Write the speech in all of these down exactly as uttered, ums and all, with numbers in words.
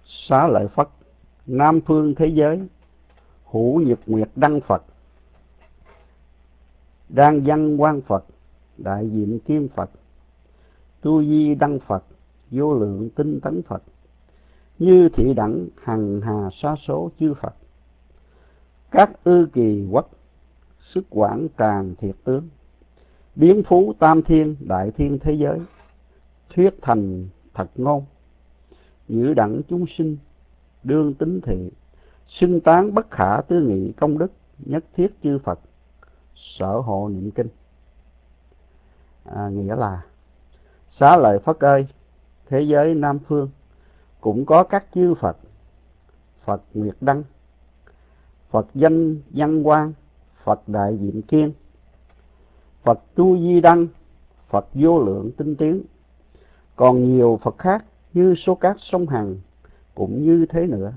Xá lợi Phất, Nam phương thế giới, Hữu Nhật Nguyệt Đăng Phật, Đan Văn Quang Phật, Đại Diện Kim Phật, Tu Di Đăng Phật, Vô Lượng Tinh Tấn Phật, Như Thị Đẳng hằng hà sa số chư Phật, các ư kỳ quốc, sức quảng tràng thiệt tướng, biến phú tam thiên đại thiên thế giới, thuyết thành thật ngôn, nhữ đẳng chúng sinh, đương tính thị, xưng tán bất khả tư nghị công đức, nhất thiết chư Phật, sở hộ niệm kinh. À, nghĩa là Xá lợi Phất ơi, thế giới Nam phương cũng có các chư Phật, Phật Nguyệt Đăng, Phật Danh Văn Quang, Phật Đại Diện Kiên, Phật Tu Di Đăng, Phật Vô Lượng Tinh Tiến, còn nhiều Phật khác như số cát sông Hằng cũng như thế nữa,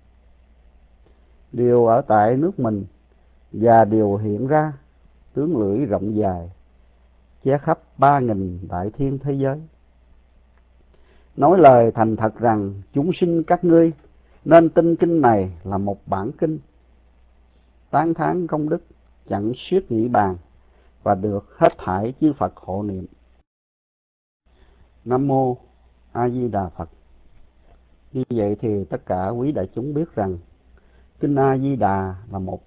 đều ở tại nước mình và đều hiện ra tướng lưỡi rộng dài, che khắp ba nghìn đại thiên thế giới, nói lời thành thật rằng chúng sinh các ngươi nên tin kinh này là một bản kinh, tán thán công đức chẳng xiết nghĩ bàn, và được hết thảy chư Phật hộ niệm. Nam mô A Di Đà Phật. Như vậy thì tất cả quý đại chúng biết rằng kinh A Di Đà là một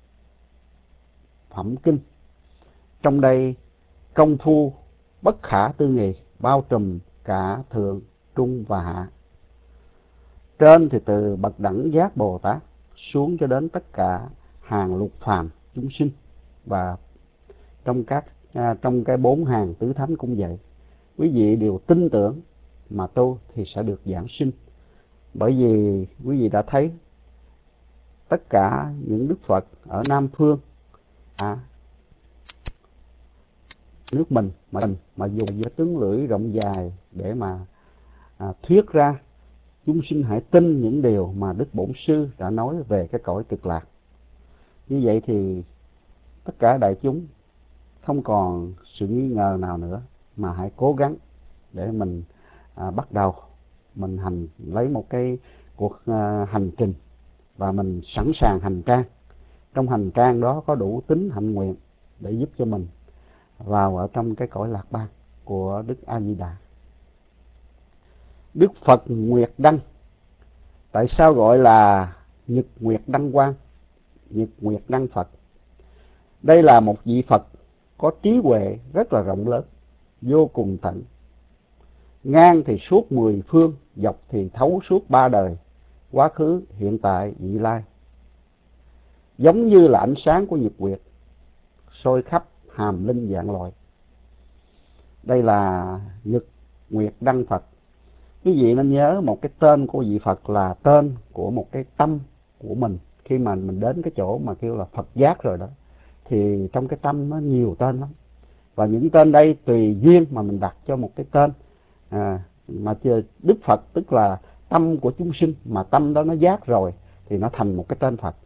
phẩm kinh, trong đây công phu bất khả tư nghị, bao trùm cả thượng, trung và hạ. Trên thì từ bậc đẳng giác Bồ Tát xuống cho đến tất cả hàng lục phàm chúng sinh, và trong các à, trong cái bốn hàng tứ thánh cũng vậy. Quý vị đều tin tưởng mà tu thì sẽ được giảng sinh, bởi vì quý vị đã thấy tất cả những đức Phật ở Nam phương à, nước mình mà mình mà dùng với tướng lưỡi rộng dài để mà à, thuyết ra chúng sinh hãy tin những điều mà Đức Bổn Sư đã nói về cái cõi cực lạc. Như vậy thì tất cả đại chúng không còn sự nghi ngờ nào nữa, mà hãy cố gắng để mình à, bắt đầu mình hành lấy một cái cuộc à, hành trình, và mình sẵn sàng hành trang. Trong hành trang đó có đủ tính hạnh nguyện để giúp cho mình vào ở trong cái cõi lạc bang của Đức A Di Đà. Đức Phật Nguyệt Đăng, tại sao gọi là Nhật Nguyệt Đăng Quang, Nhật Nguyệt Đăng Phật? Đây là một vị Phật có trí huệ rất là rộng lớn, vô cùng tận. Ngang thì suốt mười phương, dọc thì thấu suốt ba đời, quá khứ, hiện tại, vị lai. Giống như là ánh sáng của nhật nguyệt, soi khắp hàm linh vạn loại. Đây là Nhật Nguyệt Đăng Phật. Quý vị nên nhớ một cái tên của vị Phật là tên của một cái tâm của mình. Khi mà mình đến cái chỗ mà kêu là Phật giác rồi đó, thì trong cái tâm nó nhiều tên lắm. Và những tên đây tùy duyên mà mình đặt cho một cái tên. À, mà Đức Phật tức là tâm của chúng sinh, mà tâm đó nó giác rồi thì nó thành một cái tên Phật.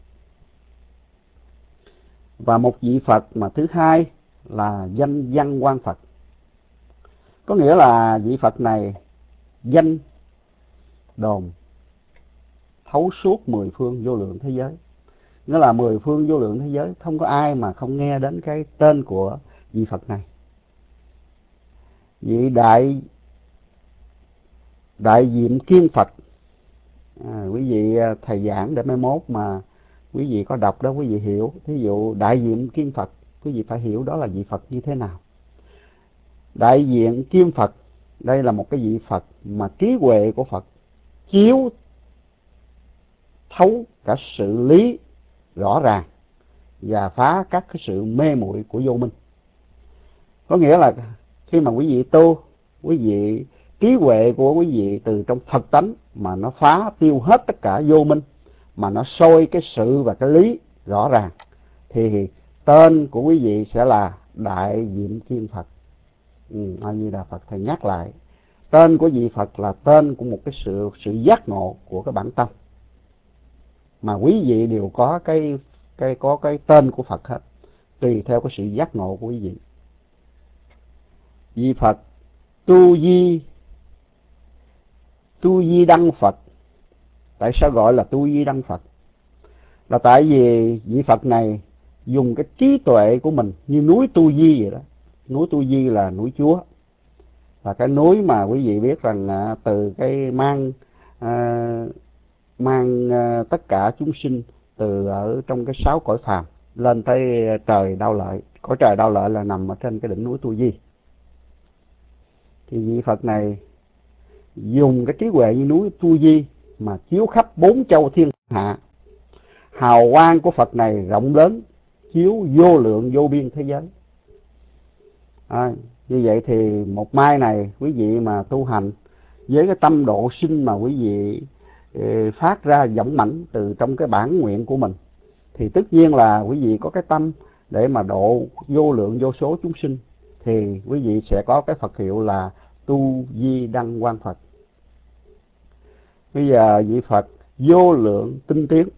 Và một vị Phật mà thứ hai là danh Văn Quang Phật. Có nghĩa là vị Phật này danh đồn thấu suốt mười phương vô lượng thế giới. Nghĩa là mười phương vô lượng thế giới không có ai mà không nghe đến cái tên của vị Phật này. Vị đại đại diện Kiên Phật, à, quý vị thầy giảng để mai mốt mà quý vị có đọc đó, quý vị hiểu. Thí dụ đại diện Kiên Phật, quý vị phải hiểu đó là vị Phật như thế nào. Đại diện Kiên Phật, đây là một cái vị Phật mà trí huệ của Phật chiếu thấu cả sự lý rõ ràng và phá các cái sự mê muội của vô minh. Có nghĩa là khi mà quý vị tu, quý vị trí huệ của quý vị từ trong Phật tánh mà nó phá tiêu hết tất cả vô minh, mà nó soi cái sự và cái lý rõ ràng, thì tên của quý vị sẽ là Đại Diện Kiên Phật. Ừ, A Di Đà Phật thầy nhắc lại, tên của vị Phật là tên của một cái sự sự giác ngộ của cái bản tâm, mà quý vị đều có cái cái có cái tên của Phật hết, tùy theo cái sự giác ngộ của quý vị. Vị Phật Tu Di Tu Di Đăng Phật, Tại sao gọi là tu di đăng Phật? Là tại vì vị Phật này dùng cái trí tuệ của mình như núi Tu Di vậy đó. Núi Tu Di là núi Chúa, là cái núi mà quý vị biết rằng à, từ cái mang à, mang à, tất cả chúng sinh từ ở trong cái sáu cõi phàm lên tới trời Đau Lợi. Cõi trời Đau Lợi là nằm ở trên cái đỉnh núi Tu Di. Thì vị Phật này dùng cái trí huệ như núi Tu Di mà chiếu khắp bốn châu thiên hạ. Hào quang của Phật này rộng lớn, chiếu vô lượng vô biên thế giới. À, như vậy thì một mai này quý vị mà tu hành với cái tâm độ sinh mà quý vị phát ra dũng mãnh từ trong cái bản nguyện của mình, thì tất nhiên là quý vị có cái tâm để mà độ vô lượng vô số chúng sinh, thì quý vị sẽ có cái Phật hiệu là Tu Di Đăng Quang Phật. Bây giờ vị Phật vô lượng tinh tiến.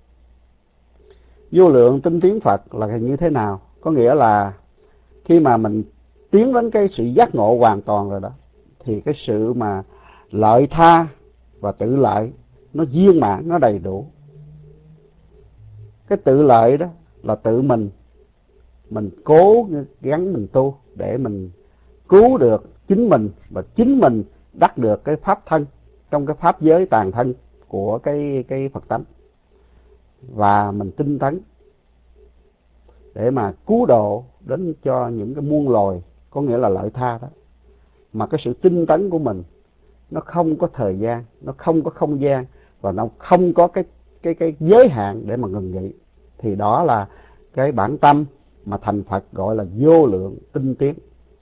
Vô lượng tinh tiến Phật là như thế nào? Có nghĩa là khi mà mình tiến đến cái sự giác ngộ hoàn toàn rồi đó, thì cái sự mà lợi tha và tự lợi nó viên mãn, nó đầy đủ. Cái tự lợi đó là tự mình mình cố gắng mình tu để mình cứu được chính mình, và chính mình đắc được cái pháp thân trong cái pháp giới tàn thân của cái cái Phật tánh, và mình tinh tấn để mà cứu độ đến cho những cái muôn loài, có nghĩa là lợi tha đó. Mà cái sự tinh tấn của mình nó không có thời gian, nó không có không gian, và nó không có cái cái cái giới hạn để mà ngừng nghỉ, thì đó là cái bản tâm mà thành Phật, gọi là vô lượng tinh tiến.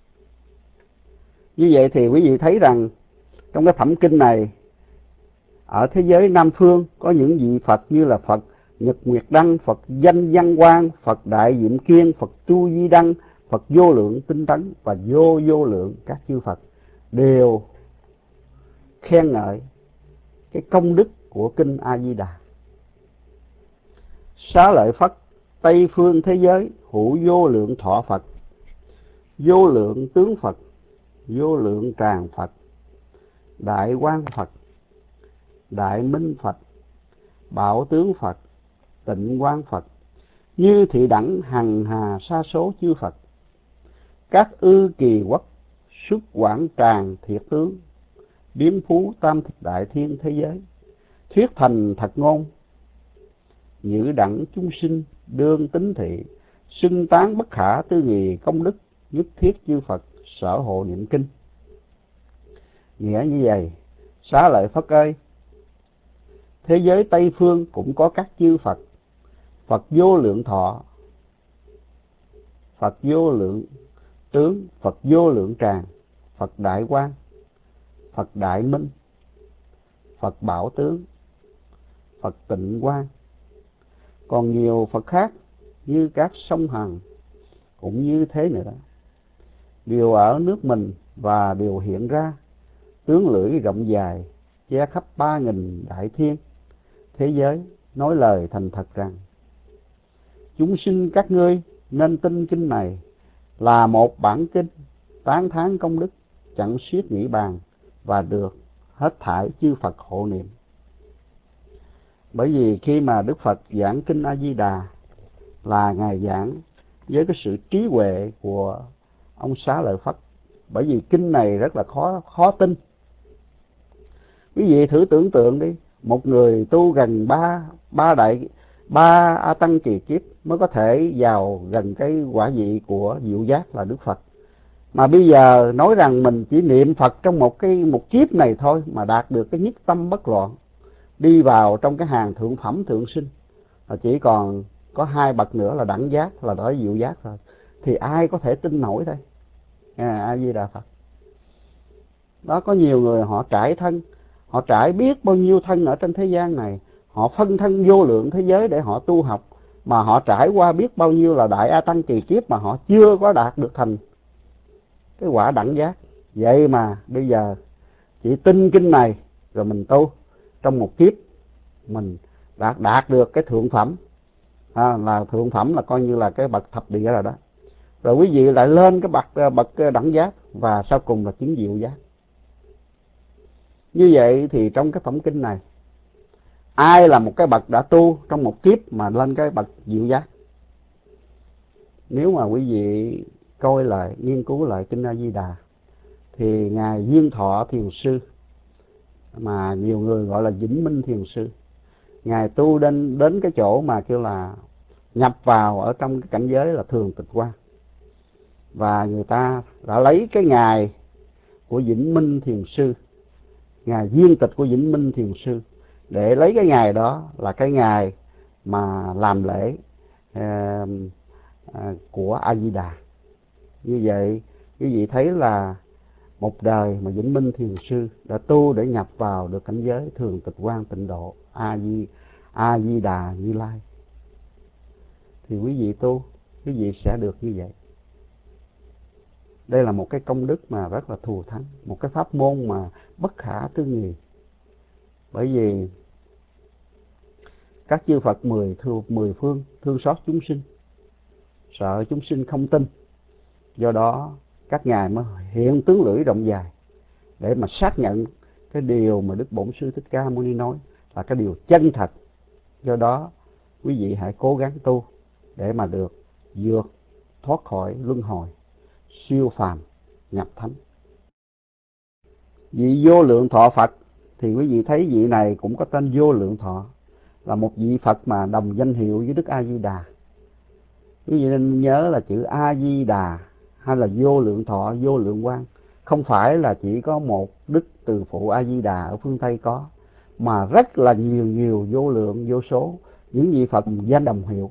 Như vậy thì quý vị thấy rằng trong cái phẩm kinh này, ở thế giới Nam Phương có những vị Phật như là Phật Nhật Nguyệt Đăng, Phật Danh Văn Quang, Phật Đại Diệm Kiên, Phật Tu Di Đăng, Phật Vô Lượng Tinh Tấn và vô vô lượng các chư Phật đều khen ngợi cái công đức của kinh A Di Đà. Xá lợi Phất Tây phương thế giới hữu vô lượng thọ Phật, vô lượng tướng Phật, vô lượng tràng Phật, đại quang Phật, đại minh Phật, bảo tướng Phật, tịnh quang Phật, như thị đẳng hằng hà sa số chư Phật, các ư kỳ quốc xuất quảng tràng thiệt tướng, biến phú tam đại thiên thế giới, thuyết thành thật ngôn, nhữ đẳng chúng sinh đương tính thị, xưng tán bất khả tư nghì công đức, nhất thiết chư Phật sở hộ niệm kinh. Nghĩa như vậy: Xá lợi Phất ơi, thế giới Tây phương cũng có các chư Phật, Phật vô lượng thọ, Phật vô lượng tướng, Phật vô lượng tràng, Phật đại quang, Phật đại minh, Phật bảo tướng, Phật tịnh quang. Còn nhiều Phật khác như các sông Hằng cũng như thế nữa, đều ở nước mình và đều hiện ra, tướng lưỡi rộng dài che khắp ba nghìn đại thiên thế giới, nói lời thành thật rằng: chúng sinh các ngươi nên tin kinh này là một bản kinh tán thán công đức, chẳng xiết nghĩ bàn, và được hết thảy chư Phật hộ niệm. Bởi vì khi mà Đức Phật giảng kinh A Di Đà là ngài giảng với cái sự trí huệ của ông Xá lợi Phất, bởi vì kinh này rất là khó khó tin. Quý vị thử tưởng tượng đi, một người tu gần ba ba đại ba a tăng kỳ kiếp mới có thể vào gần cái quả vị của diệu giác là Đức Phật. Mà bây giờ nói rằng mình chỉ niệm Phật trong một cái một kiếp này thôi mà đạt được cái nhất tâm bất loạn, đi vào trong cái hàng thượng phẩm thượng sinh, là chỉ còn có hai bậc nữa là đẳng giác, là đói diệu giác thôi, thì ai có thể tin nổi đây? À, A Di Đà Phật. Đó, có nhiều người họ trải thân, họ trải biết bao nhiêu thân ở trên thế gian này, họ phân thân vô lượng thế giới để họ tu học, mà họ trải qua biết bao nhiêu là đại a tăng kỳ kiếp mà họ chưa có đạt được thành cái quả đẳng giác. Vậy mà bây giờ chỉ tin kinh này rồi mình tu, trong một kiếp mình đạt đạt được cái thượng phẩm, à, là thượng phẩm là coi như là cái bậc thập địa rồi đó. Rồi quý vị lại lên cái bậc bậc đẳng giác, và sau cùng là chứng diệu giác. Như vậy thì trong cái phẩm kinh này ai là một cái bậc đã tu trong một kiếp mà lên cái bậc diệu giác? Nếu mà quý vị coi lại, nghiên cứu lại Kinh A Di Đà, thì Ngài Duyên Thọ Thiền Sư, mà nhiều người gọi là Vĩnh Minh Thiền Sư, Ngài tu đến đến cái chỗ mà kêu là nhập vào ở trong cái cảnh giới là thường tịch quan. Và người ta đã lấy cái ngày của Vĩnh Minh Thiền Sư, ngày viên tịch của Vĩnh Minh Thiền Sư, để lấy cái ngày đó là cái ngày mà làm lễ à, à, của A Di Đà. Như vậy quý vị thấy là một đời mà Vĩnh Minh Thiền Sư đã tu để nhập vào được cảnh giới thường tịch quan tịnh độ A Di A Di Đà Như Lai, thì quý vị tu, quý vị sẽ được như vậy. Đây là một cái công đức mà rất là thù thắng, một cái pháp môn mà bất khả tư nghị. Bởi vì các chư Phật mười thương mười phương thương xót chúng sinh, sợ chúng sinh không tin, do đó các ngài mới hiện tướng lưỡi rộng dài để mà xác nhận cái điều mà Đức Bổn Sư Thích Ca Mâu Ni nói là cái điều chân thật. Do đó quý vị hãy cố gắng tu để mà được vượt thoát khỏi luân hồi, siêu phàm nhập thánh. Vị Vô Lượng Thọ Phật thì quý vị thấy vị này cũng có tên Vô Lượng Thọ, là một vị Phật mà đồng danh hiệu với Đức A Di Đà. Quý vị nên nhớ là chữ A Di Đà hay là Vô Lượng Thọ, Vô Lượng Quang không phải là chỉ có một Đức Từ Phụ A Di Đà ở phương Tây có, mà rất là nhiều nhiều vô lượng vô số những vị Phật danh đồng hiệu.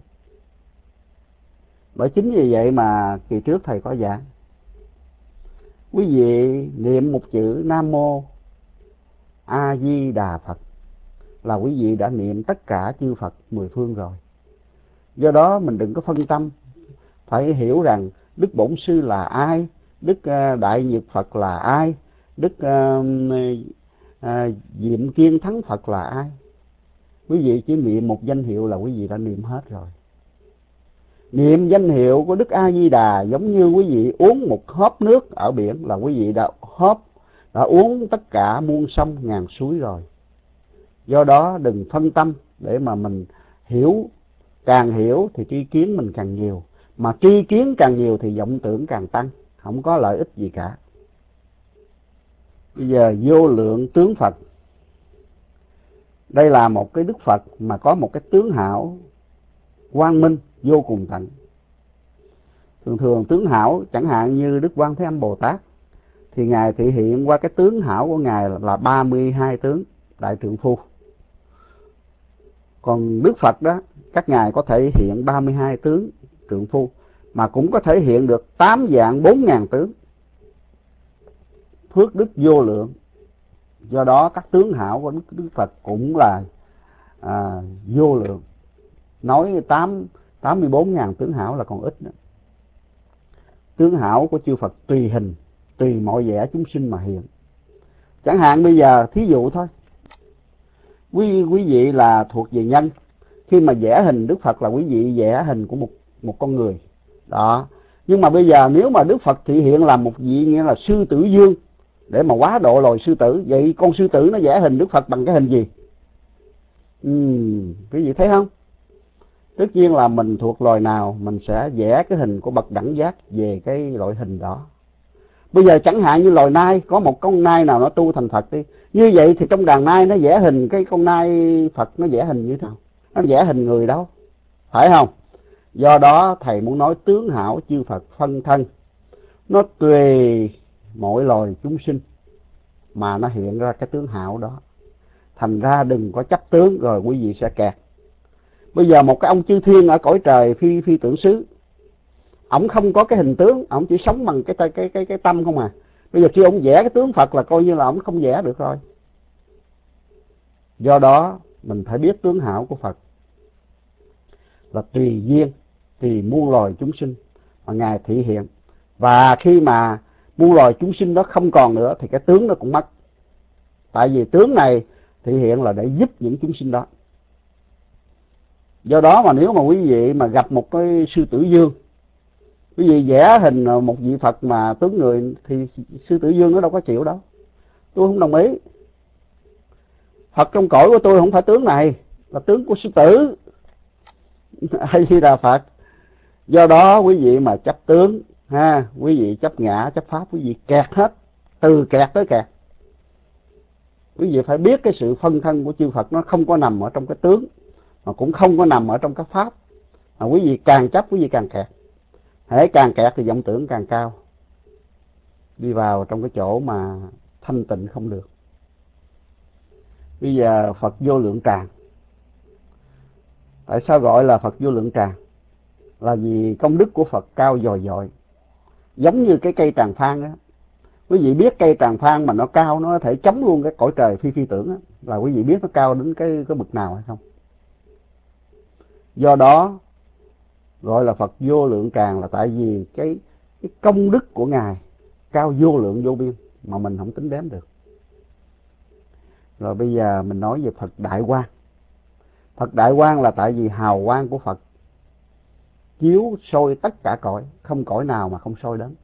Bởi chính vì vậy mà kỳ trước thầy có giảng, quý vị niệm một chữ Nam Mô A Di Đà Phật là quý vị đã niệm tất cả chư Phật mười phương rồi. Do đó mình đừng có phân tâm, phải hiểu rằng Đức Bổn Sư là ai, Đức Đại Nhật Phật là ai, Đức uh, uh, Diệm Kiên Thắng Phật là ai. Quý vị chỉ niệm một danh hiệu là quý vị đã niệm hết rồi. Niệm danh hiệu của Đức A Di Đà giống như quý vị uống một hớp nước ở biển là quý vị đã hớp, đã uống tất cả muôn sông ngàn suối rồi. Do đó đừng phân tâm để mà mình hiểu, càng hiểu thì tri kiến mình càng nhiều, mà tri kiến càng nhiều thì vọng tưởng càng tăng, không có lợi ích gì cả. Bây giờ Vô Lượng Tướng Phật, đây là một cái Đức Phật mà có một cái tướng hảo quang minh vô cùng tận. Thường thường tướng hảo chẳng hạn như Đức Quan Thế Âm Bồ Tát thì Ngài thể hiện qua cái tướng hảo của Ngài là ba mươi hai tướng đại trượng phu. Còn Đức Phật đó, các Ngài có thể hiện ba mươi hai tướng trượng phu, mà cũng có thể hiện được tám vạn bốn ngàn tướng. Phước đức vô lượng. Do đó các tướng hảo của Đức, Đức Phật cũng là à, vô lượng. Nói tám, tám mươi bốn ngàn tướng hảo là còn ít nữa. Tướng hảo của chư Phật tùy hình, tùy mọi vẻ chúng sinh mà hiện. Chẳng hạn bây giờ thí dụ thôi, quý quý vị là thuộc về nhân, khi mà vẽ hình Đức Phật là quý vị vẽ hình của một một con người đó. Nhưng mà bây giờ nếu mà Đức Phật thị hiện là một vị nghĩa là sư tử vương để mà quá độ loài sư tử, vậy con sư tử nó vẽ hình Đức Phật bằng cái hình gì? Uhm, quý vị thấy không? Tất nhiên là mình thuộc loài nào mình sẽ vẽ cái hình của bậc đẳng giác về cái loại hình đó. Bây giờ chẳng hạn như loài nai, có một con nai nào nó tu thành Phật đi, như vậy thì trong đàn nai nó vẽ hình cái con nai Phật nó vẽ hình như thế nào? Nó vẽ hình người đâu, phải không? Do đó thầy muốn nói tướng hảo chư Phật phân thân, nó tùy mỗi loài chúng sinh mà nó hiện ra cái tướng hảo đó. Thành ra đừng có chấp tướng rồi quý vị sẽ kẹt. Bây giờ một cái ông chư thiên ở cõi trời phi phi tưởng xứ, ổng không có cái hình tướng, ổng chỉ sống bằng cái cái cái cái, cái tâm không à. Bây giờ khi ổng vẽ cái tướng Phật là coi như là ổng không vẽ được rồi. Do đó mình phải biết tướng hảo của Phật là tùy duyên, tùy muôn loài chúng sinh mà Ngài thị hiện. Và khi mà muôn loài chúng sinh đó không còn nữa thì cái tướng nó cũng mất. Tại vì tướng này thị hiện là để giúp những chúng sinh đó. Do đó mà nếu mà quý vị mà gặp một cái sư tử vương, quý vị vẽ hình một vị Phật mà tướng người thì sư tử vương nó đâu có chịu đâu. Tôi không đồng ý. Phật trong cõi của tôi không phải tướng này, là tướng của sư tử. A Di Đà Phật. Do đó quý vị mà chấp tướng ha, quý vị chấp ngã chấp pháp, quý vị kẹt hết, từ kẹt tới kẹt. Quý vị phải biết cái sự phân thân của chư Phật nó không có nằm ở trong cái tướng, mà cũng không có nằm ở trong cái pháp. Mà quý vị càng chấp quý vị càng kẹt. Hễ càng kẹt thì vọng tưởng càng cao, đi vào trong cái chỗ mà thanh tịnh không được. Bây giờ Phật vô lượng tràng. Tại sao gọi là Phật vô lượng tràng? Là vì công đức của Phật cao dồi dội. Giống như cái cây tràng phan á. Quý vị biết cây tràng phan mà nó cao, nó có thể chống luôn cái cõi trời phi phi tưởng á, là quý vị biết nó cao đến cái, cái bậc nào hay không? Do đó gọi là Phật vô lượng tràng, là tại vì cái, cái công đức của Ngài cao vô lượng vô biên mà mình không tính đếm được. Rồi bây giờ mình nói về Phật Đại Quang. Phật Đại Quang là tại vì hào quang của Phật chiếu soi tất cả cõi, không cõi nào mà không soi đến.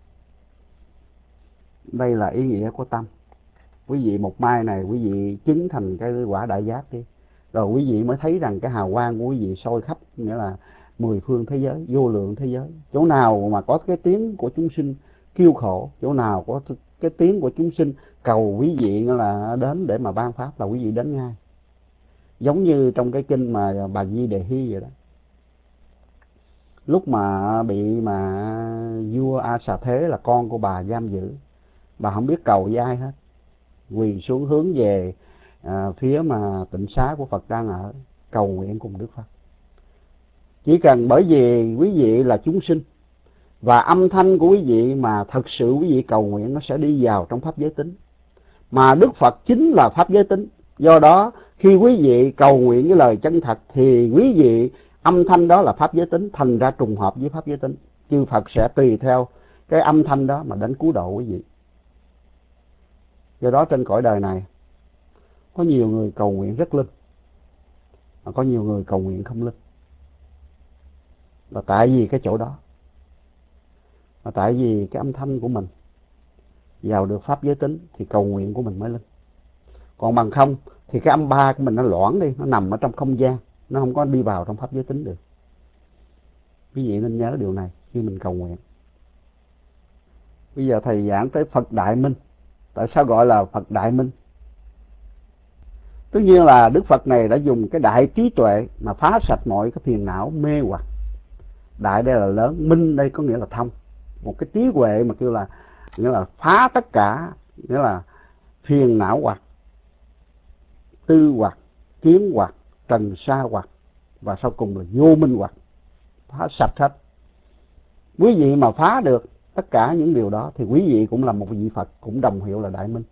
Đây là ý nghĩa của tâm. Quý vị một mai này quý vị chứng thành cái quả đại giác đi, rồi quý vị mới thấy rằng cái hào quang của quý vị soi khắp, nghĩa là mười phương thế giới, vô lượng thế giới. Chỗ nào mà có cái tiếng của chúng sinh kêu khổ, chỗ nào có cái tiếng của chúng sinh cầu quý vị nghĩa là đến để mà ban pháp, là quý vị đến ngay. Giống như trong cái kinh mà bà Di Đề Hy vậy đó. Lúc mà bị mà vua A Xà Thế là con của bà giam giữ, bà không biết cầu với ai hết, quỳ xuống hướng về à, phía mà tịnh xá của Phật đang ở, cầu nguyện cùng Đức Phật. Chỉ cần bởi vì quý vị là chúng sinh, và âm thanh của quý vị mà thật sự quý vị cầu nguyện, nó sẽ đi vào trong pháp giới tính. Mà Đức Phật chính là pháp giới tính. Do đó khi quý vị cầu nguyện với lời chân thật thì quý vị âm thanh đó là pháp giới tính, thành ra trùng hợp với pháp giới tính. Chư Phật sẽ tùy theo cái âm thanh đó mà đến cứu độ quý vị. Do đó trên cõi đời này có nhiều người cầu nguyện rất linh, mà có nhiều người cầu nguyện không linh. Là tại vì cái chỗ đó, là tại vì cái âm thanh của mình vào được pháp giới tính thì cầu nguyện của mình mới linh. Còn bằng không thì cái âm ba của mình nó loãng đi, nó nằm ở trong không gian, nó không có đi vào trong pháp giới tính được. Quý vị nên nhớ điều này khi mình cầu nguyện. Bây giờ thầy giảng tới Phật Đại Minh. Tại sao gọi là Phật Đại Minh? Tất nhiên là Đức Phật này đã dùng cái đại trí tuệ mà phá sạch mọi cái phiền não mê hoặc. Đại đây là lớn, minh đây có nghĩa là thông. Một cái trí huệ mà kêu là nghĩa là phá tất cả, nghĩa là phiền não hoặc, tư hoặc, kiến hoặc, trần sa hoặc, và sau cùng là vô minh hoặc. Phá sạch hết. Quý vị mà phá được tất cả những điều đó thì quý vị cũng là một vị Phật, cũng đồng hiệu là Đại Minh.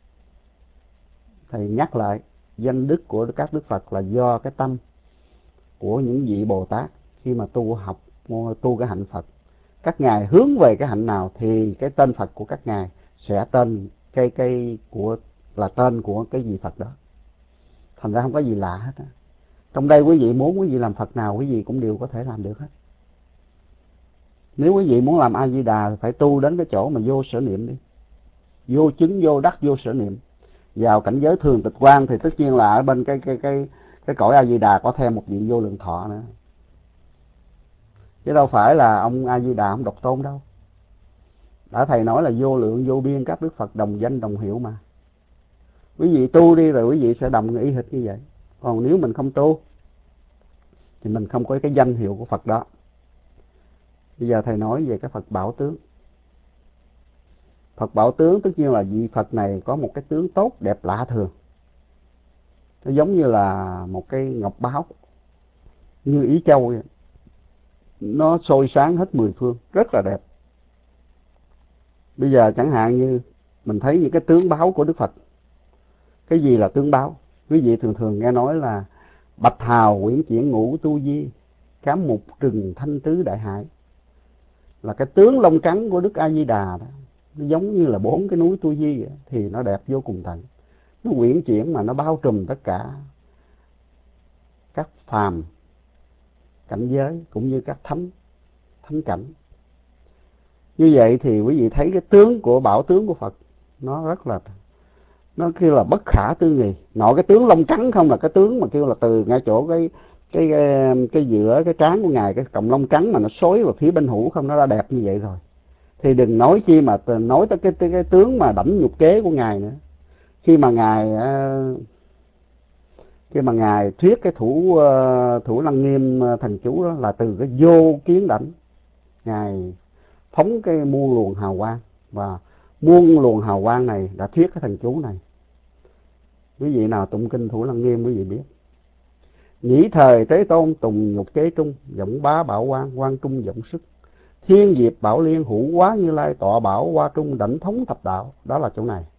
Thầy nhắc lại, danh đức của các Đức Phật là do cái tâm của những vị Bồ Tát khi mà tu học, tu cái hạnh Phật. Các ngài hướng về cái hạnh nào thì cái tên Phật của các ngài sẽ tên cái cái của là tên của cái vị Phật đó. Thành ra không có gì lạ hết á. Trong đây quý vị muốn quý vị làm Phật nào quý vị cũng đều có thể làm được hết. Nếu quý vị muốn làm A Di Đà thì phải tu đến cái chỗ mà vô sở niệm đi. Vô chứng, vô đắc, vô sở niệm. Vào cảnh giới thường tịch quang thì tất nhiên là ở bên cái cái cái cái cõi A Di Đà có thêm một vị vô lượng thọ nữa. Chứ đâu phải là ông A Di Đà ông độc tôn đâu. Đã thầy nói là vô lượng vô biên các Đức Phật đồng danh đồng hiệu mà. Quý vị tu đi rồi quý vị sẽ đồng ý hệt như vậy. Còn nếu mình không tu thì mình không có cái danh hiệu của Phật đó. Bây giờ thầy nói về cái Phật Bảo Tướng. Phật Bảo Tướng tất nhiên là vị Phật này có một cái tướng tốt đẹp lạ thường. Nó giống như là một cái ngọc báo như Ý Châu vậy. Nó soi sáng hết mười phương, rất là đẹp. Bây giờ chẳng hạn như mình thấy những cái tướng báo của Đức Phật. Cái gì là tướng báo? Quý vị thường thường nghe nói là bạch hào quyển chuyển ngũ tu di, cám mục trừng thanh tứ đại hải. Là cái tướng lông trắng của Đức A Di Đà đó. Nó giống như là bốn cái núi Tu Di vậy, thì nó đẹp vô cùng tận. Nó quyển chuyển mà nó bao trùm tất cả các phàm cảnh giới cũng như các thánh thánh cảnh. Như vậy thì quý vị thấy cái tướng của bảo tướng của Phật nó rất là nó kêu là bất khả tư nghị. Nội cái tướng lông trắng không là cái tướng mà kêu là từ ngay chỗ cái cái cái, cái giữa cái trán của ngài, cái cọng lông trắng mà nó xối vào phía bên hữu không, nó đã đẹp như vậy rồi. Thì đừng nói chi mà nói tới cái, cái, cái tướng mà đẫm nhục kế của ngài nữa. Khi mà ngài khi mà ngài thuyết cái thủ thủ Lăng Nghiêm thần chú đó là từ cái vô kiến đảnh, ngài phóng cái muôn luồng hào quang, và muôn luồng hào quang này đã thuyết cái thần chú này. Quý vị nào tụng kinh thủ Lăng Nghiêm quý vị biết: nhĩ thời Thế Tôn tùng nhục kế trung, giọng bá bảo quang, quang trung giọng sức, thiên diệp bảo liên hữu quá Như Lai tọa bảo hoa trung đảnh thống thập đạo. Đó là chỗ này.